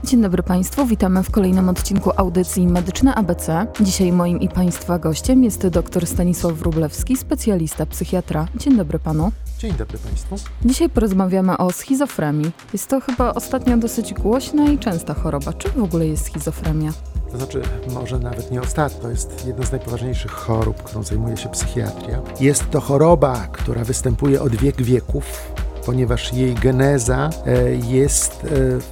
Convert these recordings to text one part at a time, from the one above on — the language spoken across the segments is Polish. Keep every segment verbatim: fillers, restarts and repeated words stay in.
Dzień dobry Państwu, witamy w kolejnym odcinku audycji Medyczne A B C. Dzisiaj moim i Państwa gościem jest dr Stanisław Wróblewski, specjalista psychiatra. Dzień dobry Panu. Dzień dobry Państwu. Dzisiaj porozmawiamy o schizofrenii. Jest to chyba ostatnio dosyć głośna i częsta choroba. Czym w ogóle jest schizofrenia? To znaczy, może nawet nie ostatnio, to jest jedna z najpoważniejszych chorób, którą zajmuje się psychiatria. Jest to choroba, która występuje od wiek wieków, ponieważ jej geneza jest,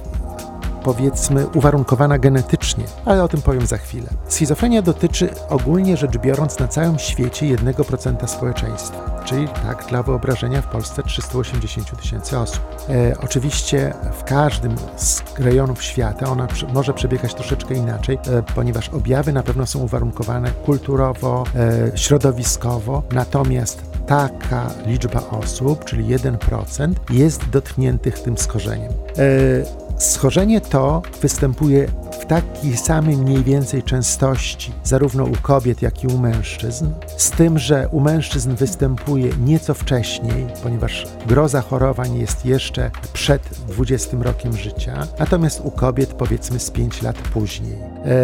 powiedzmy, uwarunkowana genetycznie, ale o tym powiem za chwilę. Schizofrenia dotyczy, ogólnie rzecz biorąc, na całym świecie jednego procenta społeczeństwa, czyli tak dla wyobrażenia w Polsce trzysta osiemdziesiąt tysięcy osób. E, oczywiście w każdym z rejonów świata ona przy, może przebiegać troszeczkę inaczej, e, ponieważ objawy na pewno są uwarunkowane kulturowo, e, środowiskowo, natomiast taka liczba osób, czyli jeden procent, jest dotkniętych tym schorzeniem. E, Schorzenie to występuje w takiej samej mniej więcej częstości zarówno u kobiet, jak i u mężczyzn, z tym, że u mężczyzn występuje nieco wcześniej, ponieważ gro zachorowań jest jeszcze przed dwudziestym rokiem życia, natomiast u kobiet powiedzmy z pięć lat później.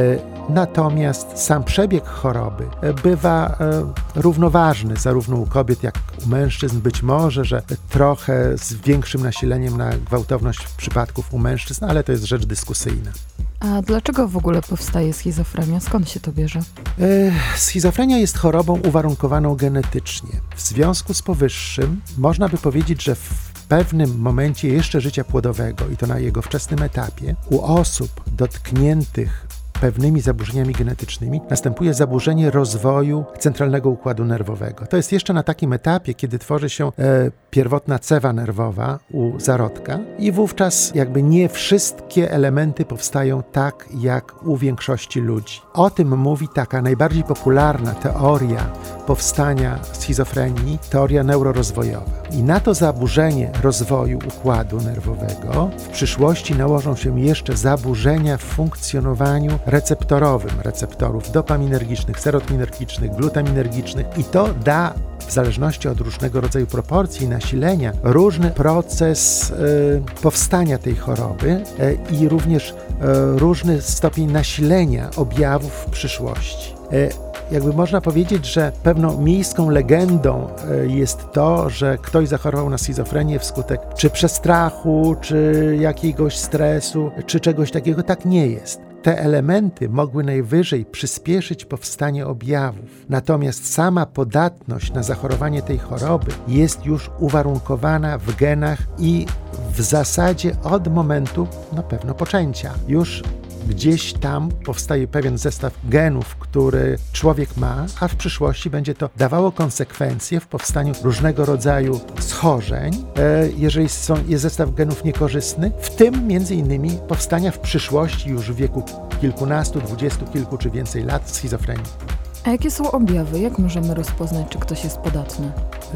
Natomiast sam przebieg choroby bywa równoważny zarówno u kobiet, jak i u mężczyzn. Być może, że trochę z większym nasileniem na gwałtowność przypadków u mężczyzn, ale to jest rzecz dyskusyjna. A dlaczego w ogóle powstaje schizofrenia? Skąd się to bierze? Schizofrenia jest chorobą uwarunkowaną genetycznie. W związku z powyższym można by powiedzieć, że w pewnym momencie jeszcze życia płodowego i to na jego wczesnym etapie u osób dotkniętych pewnymi zaburzeniami genetycznymi następuje zaburzenie rozwoju centralnego układu nerwowego. To jest jeszcze na takim etapie, kiedy tworzy się e, pierwotna cewa nerwowa u zarodka i wówczas jakby nie wszystkie elementy powstają tak, jak u większości ludzi. O tym mówi taka najbardziej popularna teoria powstania schizofrenii, teoria neurorozwojowa. I na to zaburzenie rozwoju układu nerwowego w przyszłości nałożą się jeszcze zaburzenia w funkcjonowaniu receptorowym receptorów dopaminergicznych, serotoninergicznych, glutaminergicznych i to da w zależności od różnego rodzaju proporcji i nasilenia różny proces y, powstania tej choroby y, i również y, różny stopień nasilenia objawów w przyszłości. Y, Jakby można powiedzieć, że pewną miejską legendą jest to, że ktoś zachorował na schizofrenię wskutek czy przestrachu, czy jakiegoś stresu, czy czegoś takiego. Tak nie jest. Te elementy mogły najwyżej przyspieszyć powstanie objawów. Natomiast sama podatność na zachorowanie tej choroby jest już uwarunkowana w genach i w zasadzie od momentu, na pewno, poczęcia. Już gdzieś tam powstaje pewien zestaw genów, który człowiek ma, a w przyszłości będzie to dawało konsekwencje w powstaniu różnego rodzaju schorzeń, jeżeli są, jest zestaw genów niekorzystny, w tym między innymi powstania w przyszłości już w wieku kilkunastu, dwudziestu kilku czy więcej lat schizofrenii. A jakie są objawy? Jak możemy rozpoznać, czy ktoś jest podatny?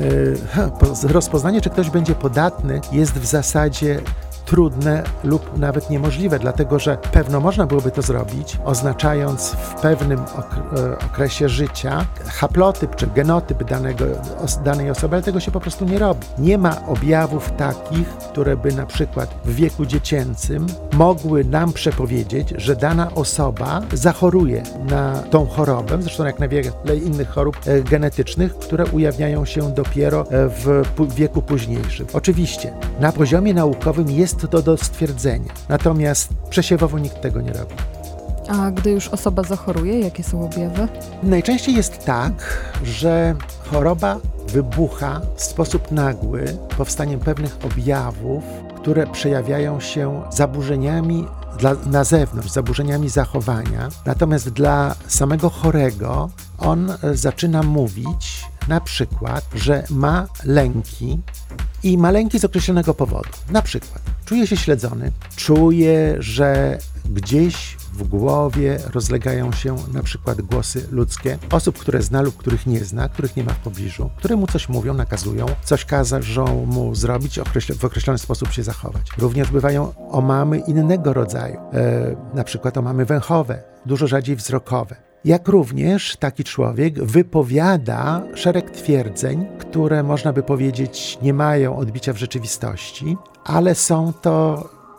Yy, rozpoznanie, czy ktoś będzie podatny, jest w zasadzie trudne lub nawet niemożliwe, dlatego że pewno można byłoby to zrobić, oznaczając w pewnym okresie życia haplotyp czy genotyp danego, danej osoby, ale tego się po prostu nie robi. Nie ma objawów takich, które by na przykład w wieku dziecięcym mogły nam przepowiedzieć, że dana osoba zachoruje na tą chorobę, zresztą jak na wiele innych chorób genetycznych, które ujawniają się dopiero w wieku późniejszym. Oczywiście na poziomie naukowym jest to do stwierdzenia, natomiast przesiewowo nikt tego nie robi. A gdy już osoba zachoruje, jakie są objawy? Najczęściej jest tak, że choroba wybucha w sposób nagły powstaniem pewnych objawów, które przejawiają się zaburzeniami dla, na zewnątrz, zaburzeniami zachowania. Natomiast dla samego chorego on zaczyna mówić na przykład, że ma lęki i ma lęki z określonego powodu. Na przykład czuje się śledzony, czuje, że gdzieś w głowie rozlegają się na przykład głosy ludzkie, osób, które zna lub których nie zna, których nie ma w pobliżu, które mu coś mówią, nakazują, coś każą mu zrobić, w określony sposób się zachować. Również bywają omamy innego rodzaju, e, na przykład omamy węchowe, dużo rzadziej wzrokowe. Jak również taki człowiek wypowiada szereg twierdzeń, które można by powiedzieć nie mają odbicia w rzeczywistości, ale są to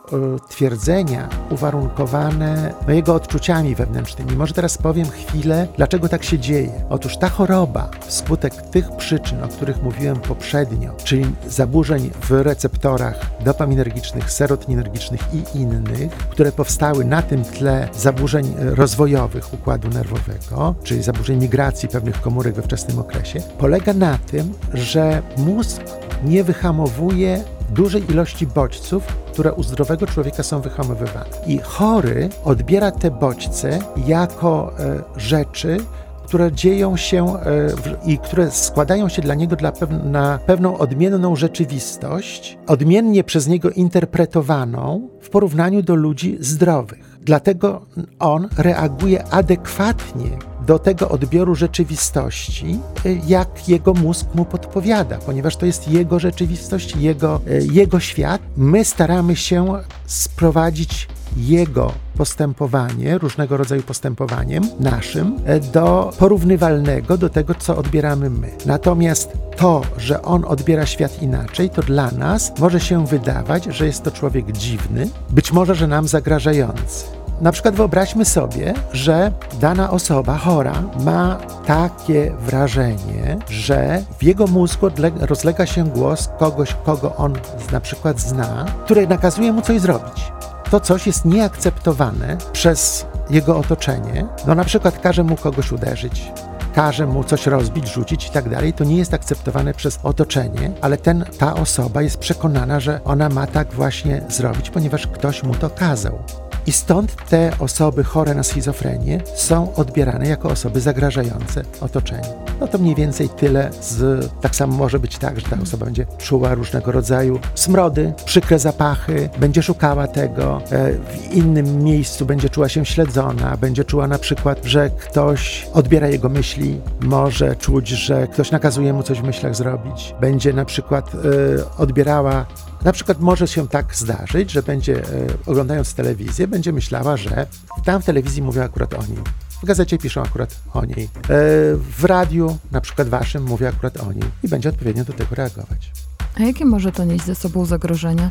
y, twierdzenia uwarunkowane no, jego odczuciami wewnętrznymi. Może teraz powiem chwilę, dlaczego tak się dzieje. Otóż ta choroba wskutek tych przyczyn, o których mówiłem poprzednio, czyli zaburzeń w receptorach dopaminergicznych, serotoninergicznych i innych, które powstały na tym tle zaburzeń rozwojowych układu nerwowego, czyli zaburzeń migracji pewnych komórek we wczesnym okresie, polega na tym, że mózg nie wyhamowuje dużej ilości bodźców, które u zdrowego człowieka są wyhamowywane. I chory odbiera te bodźce jako e, rzeczy, które dzieją się e, w, i które składają się dla niego dla pew- na pewną odmienną rzeczywistość, odmiennie przez niego interpretowaną w porównaniu do ludzi zdrowych. Dlatego on reaguje adekwatnie do tego odbioru rzeczywistości, jak jego mózg mu podpowiada, ponieważ to jest jego rzeczywistość, jego, jego świat. My staramy się sprowadzić jego postępowanie, różnego rodzaju postępowaniem naszym, do porównywalnego do tego, co odbieramy my. Natomiast to, że on odbiera świat inaczej, to dla nas może się wydawać, że jest to człowiek dziwny, być może, że nam zagrażający. Na przykład wyobraźmy sobie, że dana osoba chora ma takie wrażenie, że w jego mózgu rozlega się głos kogoś, kogo on na przykład zna, który nakazuje mu coś zrobić. To coś jest nieakceptowane przez jego otoczenie. No na przykład każe mu kogoś uderzyć, każe mu coś rozbić, rzucić i tak dalej. To nie jest akceptowane przez otoczenie, ale ten, ta osoba jest przekonana, że ona ma tak właśnie zrobić, ponieważ ktoś mu to kazał. I stąd te osoby chore na schizofrenię są odbierane jako osoby zagrażające otoczeniu. No to mniej więcej tyle z... Tak samo może być tak, że ta osoba będzie czuła różnego rodzaju smrody, przykre zapachy, będzie szukała tego, w innym miejscu będzie czuła się śledzona, będzie czuła na przykład, że ktoś odbiera jego myśli, może czuć, że ktoś nakazuje mu coś w myślach zrobić, będzie na przykład y, odbierała Na przykład może się tak zdarzyć, że będzie, e, oglądając telewizję, będzie myślała, że tam w telewizji mówią akurat o niej. W gazecie piszą akurat o niej. E, w radiu, na przykład waszym, mówią akurat o niej. I będzie odpowiednio do tego reagować. A jakie może to nieść ze sobą zagrożenia?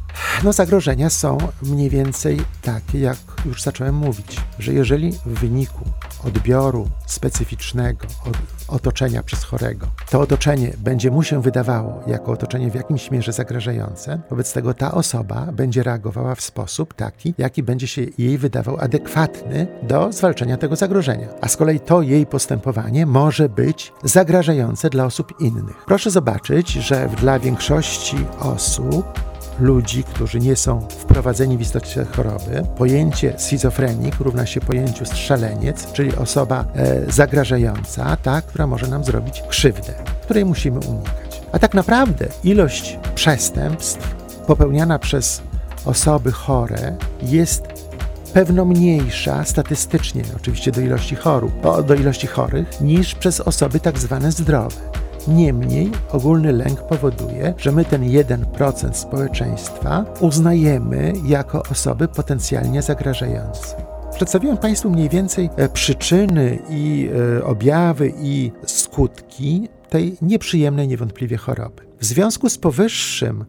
No zagrożenia są mniej więcej takie, jak już zacząłem mówić, że jeżeli w wyniku odbioru specyficznego od otoczenia przez chorego, to otoczenie będzie mu się wydawało jako otoczenie w jakimś mierze zagrażające, wobec tego ta osoba będzie reagowała w sposób taki, jaki będzie się jej wydawał adekwatny do zwalczenia tego zagrożenia. A z kolei to jej postępowanie może być zagrażające dla osób innych. Proszę zobaczyć, że dla większości osób, ludzi, którzy nie są wprowadzeni w istocie choroby, pojęcie schizofrenik równa się pojęciu strzeleniec, czyli osoba e, zagrażająca, ta, która może nam zrobić krzywdę, której musimy unikać. A tak naprawdę ilość przestępstw popełniana przez osoby chore jest pewno mniejsza statystycznie, oczywiście do ilości chorób, do ilości chorych, niż przez osoby tak zwane zdrowe. Niemniej ogólny lęk powoduje, że my ten jeden procent społeczeństwa uznajemy jako osoby potencjalnie zagrażające. Przedstawiłem Państwu mniej więcej przyczyny i objawy i skutki tej nieprzyjemnej niewątpliwie choroby. W związku z powyższym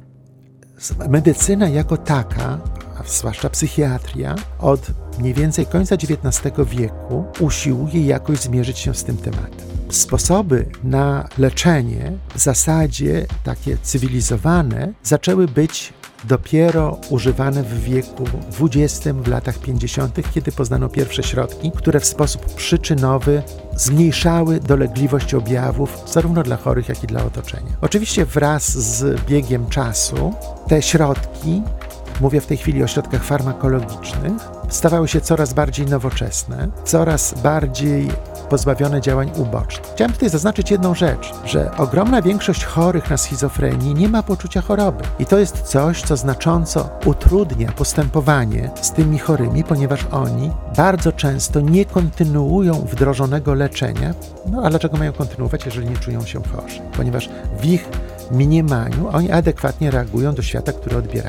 medycyna jako taka, a zwłaszcza psychiatria, od mniej więcej końca dziewiętnastego wieku usiłuje jakoś zmierzyć się z tym tematem. Sposoby na leczenie w zasadzie takie cywilizowane zaczęły być dopiero używane w wieku dwudziestym, w latach pięćdziesiątych, kiedy poznano pierwsze środki, które w sposób przyczynowy zmniejszały dolegliwość objawów zarówno dla chorych, jak i dla otoczenia. Oczywiście wraz z biegiem czasu te środki, mówię w tej chwili o środkach farmakologicznych, stawały się coraz bardziej nowoczesne, coraz bardziej pozbawione działań ubocznych. Chciałem tutaj zaznaczyć jedną rzecz, że ogromna większość chorych na schizofrenię nie ma poczucia choroby. I to jest coś, co znacząco utrudnia postępowanie z tymi chorymi, ponieważ oni bardzo często nie kontynuują wdrożonego leczenia. No a dlaczego mają kontynuować, jeżeli nie czują się chorzy? Ponieważ w ich mniemaniu oni adekwatnie reagują do świata, który odbierają.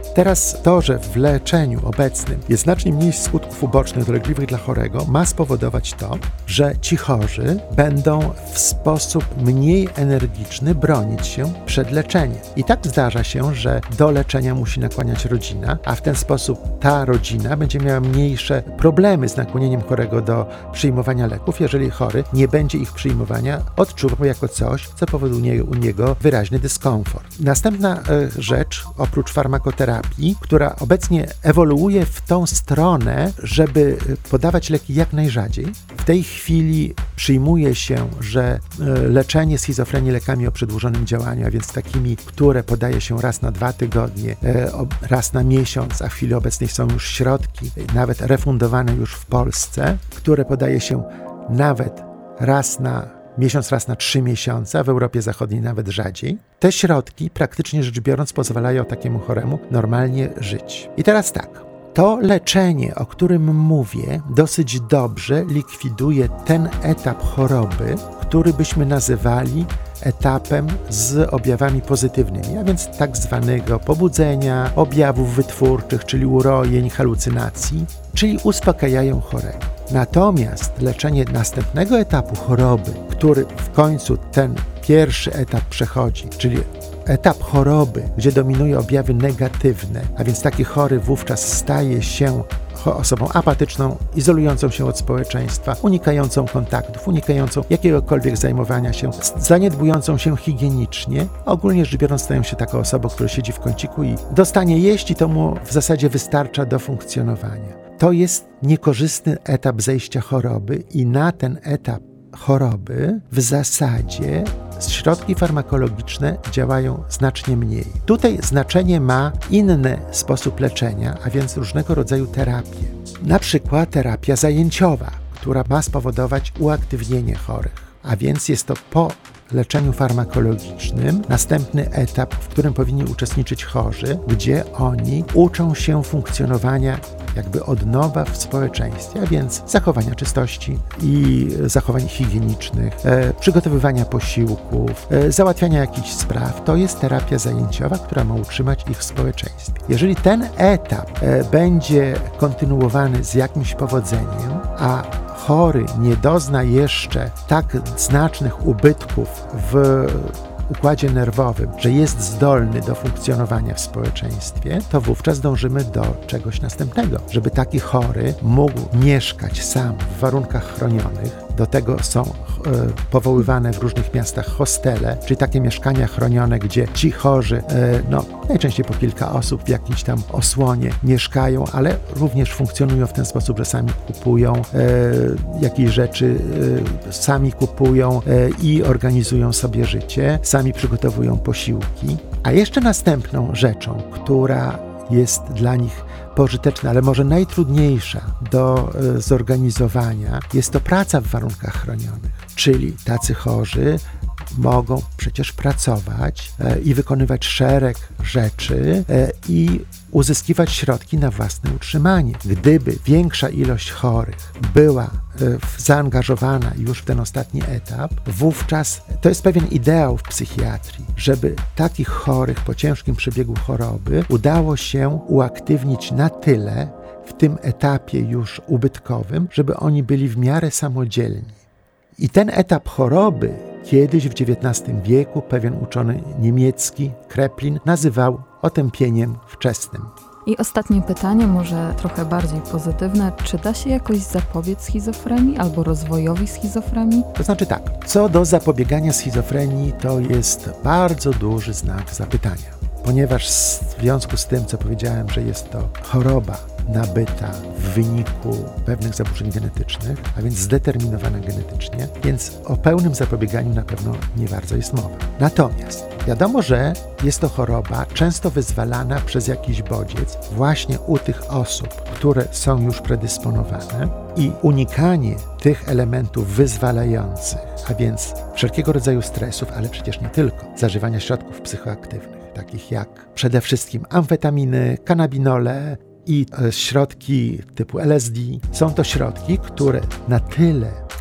Teraz to, że w leczeniu obecnym jest znacznie mniej skutków ubocznych dolegliwych dla chorego, ma spowodować to, że ci chorzy będą w sposób mniej energiczny bronić się przed leczeniem. I tak zdarza się, że do leczenia musi nakłaniać rodzina, a w ten sposób ta rodzina będzie miała mniejsze problemy z nakłonieniem chorego do przyjmowania leków, jeżeli chory nie będzie ich przyjmowania odczuwał jako coś, co powoduje u niego wyraźny dyskomfort. Następna e, rzecz, oprócz farmakoterapii, która obecnie ewoluuje w tą stronę, żeby podawać leki jak najrzadziej. W tej chwili przyjmuje się, że e, leczenie schizofrenii lekami o przedłużonym działaniu, a więc takimi, które podaje się raz na dwa tygodnie, e, raz na miesiąc, a w chwili obecnej są już środki, nawet refundowane już w Polsce, które podaje się nawet raz na miesiąc, raz na trzy miesiące, a w Europie Zachodniej nawet rzadziej. Te środki, praktycznie rzecz biorąc, pozwalają takiemu choremu normalnie żyć. I teraz tak, to leczenie, o którym mówię, dosyć dobrze likwiduje ten etap choroby, który byśmy nazywali etapem z objawami pozytywnymi, a więc tak zwanego pobudzenia, objawów wytwórczych, czyli urojeń, halucynacji, czyli uspokajają chorego. Natomiast leczenie następnego etapu choroby, który w końcu ten pierwszy etap przechodzi, czyli etap choroby, gdzie dominują objawy negatywne, a więc taki chory wówczas staje się osobą apatyczną, izolującą się od społeczeństwa, unikającą kontaktów, unikającą jakiegokolwiek zajmowania się, zaniedbującą się higienicznie. Ogólnie rzecz biorąc stają się taką osobą, która siedzi w kąciku i dostanie jeść i to mu w zasadzie wystarcza do funkcjonowania. To jest niekorzystny etap zejścia choroby i na ten etap choroby w zasadzie środki farmakologiczne działają znacznie mniej. Tutaj znaczenie ma inny sposób leczenia, a więc różnego rodzaju terapie. Na przykład terapia zajęciowa, która ma spowodować uaktywnienie chorych, a więc jest to po leczeniu farmakologicznym następny etap, w którym powinni uczestniczyć chorzy, gdzie oni uczą się funkcjonowania jakby od nowa w społeczeństwie, a więc zachowania czystości i zachowań higienicznych, e, przygotowywania posiłków, e, załatwiania jakichś spraw. To jest terapia zajęciowa, która ma utrzymać ich w społeczeństwie. Jeżeli ten etap e, będzie kontynuowany z jakimś powodzeniem, a chory nie dozna jeszcze tak znacznych ubytków w układzie nerwowym, że jest zdolny do funkcjonowania w społeczeństwie, to wówczas dążymy do czegoś następnego, żeby taki chory mógł mieszkać sam w warunkach chronionych. Do tego są e, powoływane w różnych miastach hostele, czyli takie mieszkania chronione, gdzie ci chorzy, e, no najczęściej po kilka osób w jakimś tam osłonie mieszkają, ale również funkcjonują w ten sposób, że sami kupują e, jakieś rzeczy, e, sami kupują e, i organizują sobie życie, sami przygotowują posiłki. A jeszcze następną rzeczą, która jest dla nich pożyteczna, ale może najtrudniejsza do e, zorganizowania, jest to praca w warunkach chronionych. Czyli tacy chorzy mogą przecież pracować e, i wykonywać szereg rzeczy e, i uzyskiwać środki na własne utrzymanie. Gdyby większa ilość chorych była e, zaangażowana już w ten ostatni etap, wówczas to jest pewien ideał w psychiatrii, żeby takich chorych po ciężkim przebiegu choroby udało się uaktywnić na tyle w tym etapie już ubytkowym, żeby oni byli w miarę samodzielni. I ten etap choroby kiedyś w dziewiętnastym wieku pewien uczony niemiecki, Kraepelin, nazywał otępieniem wczesnym. I ostatnie pytanie, może trochę bardziej pozytywne. Czy da się jakoś zapobiec schizofrenii albo rozwojowi schizofrenii? To znaczy tak, co do zapobiegania schizofrenii, to jest bardzo duży znak zapytania. Ponieważ w związku z tym, co powiedziałem, że jest to choroba nabyta w wyniku pewnych zaburzeń genetycznych, a więc zdeterminowana genetycznie, więc o pełnym zapobieganiu na pewno nie bardzo jest mowa. Natomiast wiadomo, że jest to choroba często wyzwalana przez jakiś bodziec właśnie u tych osób, które są już predysponowane i unikanie tych elementów wyzwalających, a więc wszelkiego rodzaju stresów, ale przecież nie tylko, zażywania środków psychoaktywnych, takich jak przede wszystkim amfetaminy, kanabinole i środki typu L S D. Są to środki, które na tyle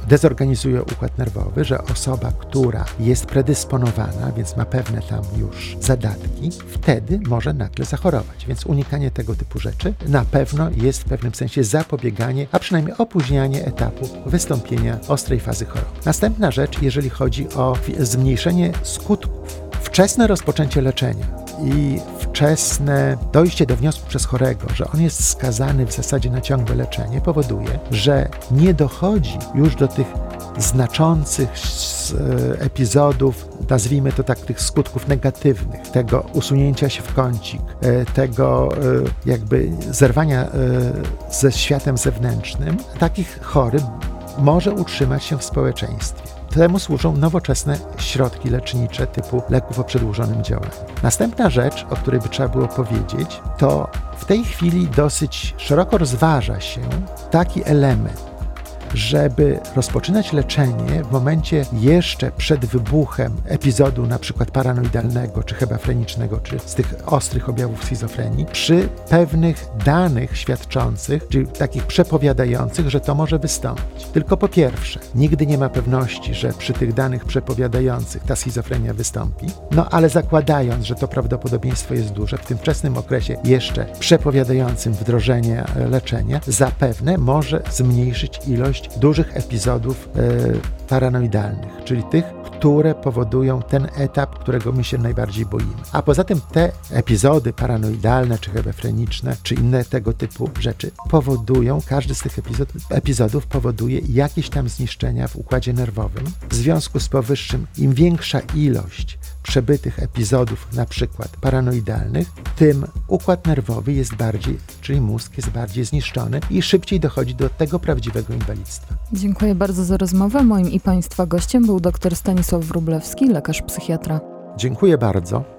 dezorganizują układ nerwowy, że osoba, która jest predysponowana, więc ma pewne tam już zadatki, wtedy może nagle zachorować. Więc unikanie tego typu rzeczy na pewno jest w pewnym sensie zapobieganie, a przynajmniej opóźnianie etapu wystąpienia ostrej fazy choroby. Następna rzecz, jeżeli chodzi o zmniejszenie skutków. Wczesne rozpoczęcie leczenia i wczesne dojście do wniosku przez chorego, że on jest skazany w zasadzie na ciągłe leczenie, powoduje, że nie dochodzi już do tych znaczących epizodów, nazwijmy to tak, tych skutków negatywnych, tego usunięcia się w kącik, tego jakby zerwania ze światem zewnętrznym. Takich chory może utrzymać się w społeczeństwie. Temu służą nowoczesne środki lecznicze typu leków o przedłużonym działaniu. Następna rzecz, o której by trzeba było powiedzieć, to w tej chwili dosyć szeroko rozważa się taki element, żeby rozpoczynać leczenie w momencie jeszcze przed wybuchem epizodu na przykład paranoidalnego, czy hebafrenicznego, czy z tych ostrych objawów schizofrenii, przy pewnych danych świadczących, czyli takich przepowiadających, że to może wystąpić. Tylko po pierwsze, nigdy nie ma pewności, że przy tych danych przepowiadających ta schizofrenia wystąpi, no ale zakładając, że to prawdopodobieństwo jest duże, w tym wczesnym okresie jeszcze przepowiadającym wdrożenie leczenia, zapewne może zmniejszyć ilość dużych epizodów e, paranoidalnych, czyli tych, które powodują ten etap, którego my się najbardziej boimy. A poza tym te epizody paranoidalne, czy hebefreniczne, czy inne tego typu rzeczy powodują, każdy z tych epizod, epizodów powoduje jakieś tam zniszczenia w układzie nerwowym. W związku z powyższym, im większa ilość przebytych epizodów, na przykład paranoidalnych, tym układ nerwowy jest bardziej, czyli mózg jest bardziej zniszczony i szybciej dochodzi do tego prawdziwego inwalidztwa. Dziękuję bardzo za rozmowę. Moim i Państwa gościem był dr Stanisław Wróblewski, lekarz psychiatra. Dziękuję bardzo.